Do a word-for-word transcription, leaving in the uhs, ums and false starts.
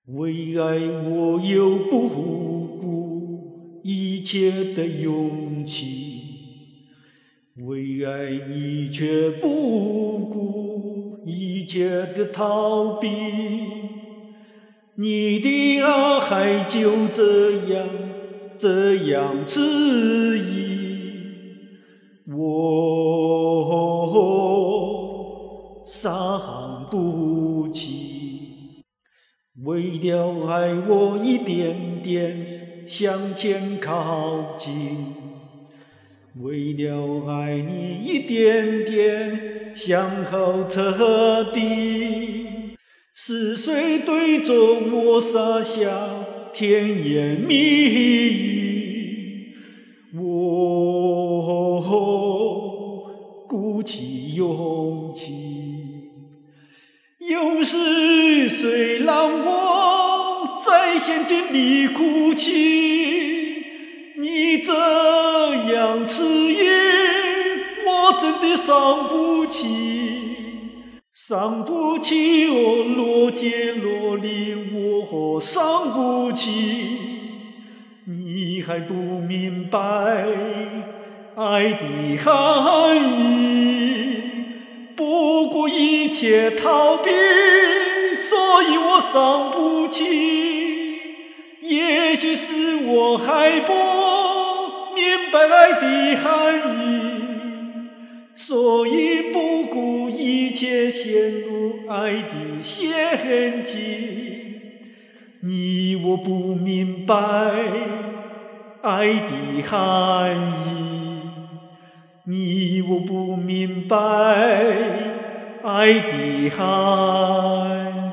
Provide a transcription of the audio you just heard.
为爱我有不顾一切的勇气，为爱你却不顾一切的逃避。你的爱就这样这样迟疑，我伤不起。为了爱我一点点向前靠近，为了爱你一点点向后撤离。是谁对着我撒下甜言蜜语？我鼓起勇气。又是谁让我在陷阱里哭泣？你这样迟疑，我真的伤不起，伤不起哦，罗杰罗琳，我伤不起。你还不明白爱的含义，不顾一切逃避，所以我伤不起。也许是我还不明白爱的含义，所以不顾一切陷入爱的陷阱。你我不明白爱的含义，你我不明白爱的含义。